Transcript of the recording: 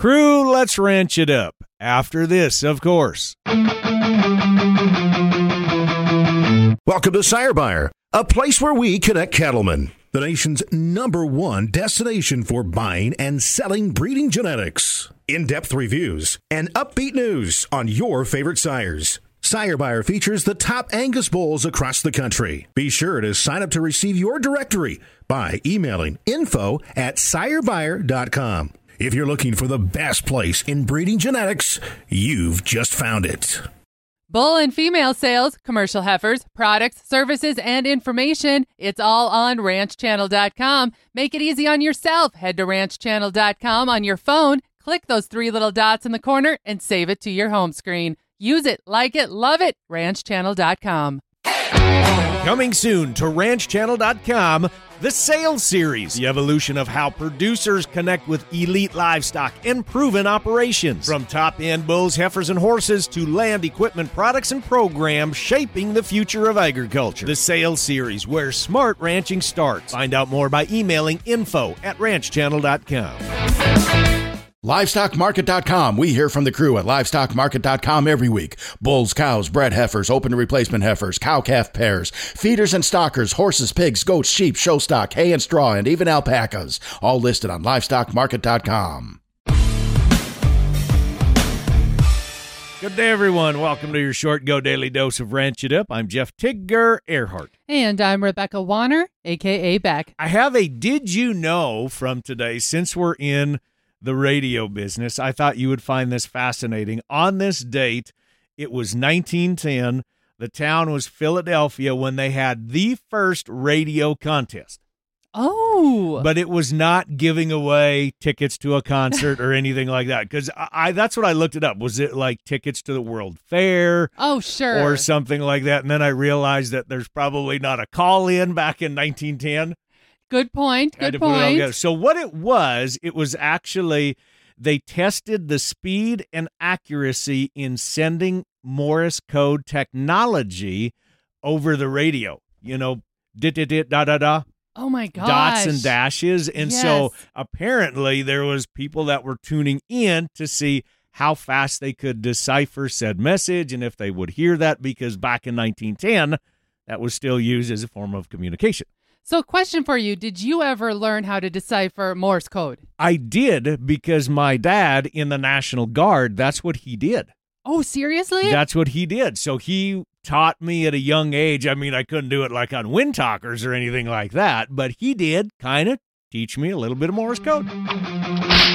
Crew, let's ranch it up. After this, of course. Welcome to Sire Buyer, a place where we connect cattlemen. The nation's #1 destination for buying and selling breeding genetics. In-depth reviews and upbeat news on your favorite sires. Sire Buyer features the top Angus bulls across the country. Be sure to sign up to receive your directory by emailing info@sirebuyer.com. If you're looking for the best place in breeding genetics, you've just found it. Bull and female sales, commercial heifers, products, services, and information. It's all on ranchchannel.com. Make it easy on yourself. Head to ranchchannel.com on your phone. Click those 3 little dots in the corner and save it to your home screen. Use it, like it, love it. ranchchannel.com. Coming soon to ranchchannel.com, the Sales Series, the evolution of how producers connect with elite livestock and proven operations. From top-end bulls, heifers, and horses to land equipment, products, and programs shaping the future of agriculture. The Sales Series, where smart ranching starts. Find out more by emailing info@ranchchannel.com. LivestockMarket.com. We hear from the crew at LivestockMarket.com every week. Bulls, cows, bred heifers, open to replacement heifers, cow-calf pairs, feeders and stockers, horses, pigs, goats, sheep, show stock, hay and straw, and even alpacas. All listed on LivestockMarket.com. Good day, everyone. Welcome to your short Go Daily Dose of Ranch It Up. I'm Jeff Tigger Earhart. And I'm Rebecca Warner, a.k.a. Beck. I have a did you know from today, since we're in the radio business. I thought you would find this fascinating. On this date, it was 1910. The town was Philadelphia when they had the first radio contest. Oh. But it was not giving away tickets to a concert or anything like that. Because that's what I looked it up. Was it like tickets to the World Fair? Oh, sure. Or something like that. And then I realized that there's probably not a call-in back in 1910. Good point. Good point. So what it was actually they tested the speed and accuracy in sending Morse code technology over the radio. You know, da-da-da-da-da. Oh, my gosh. Dots and dashes. And yes. So apparently there was people that were tuning in to see how fast they could decipher said message and if they would hear that, because back in 1910, that was still used as a form of communication. So question for you, did you ever learn how to decipher Morse code? I did, because my dad in the National Guard, that's what he did. Oh, seriously? That's what he did. So he taught me at a young age. I mean, I couldn't do it like on Wind Talkers or anything like that, but he did kind of teach me a little bit of Morse code.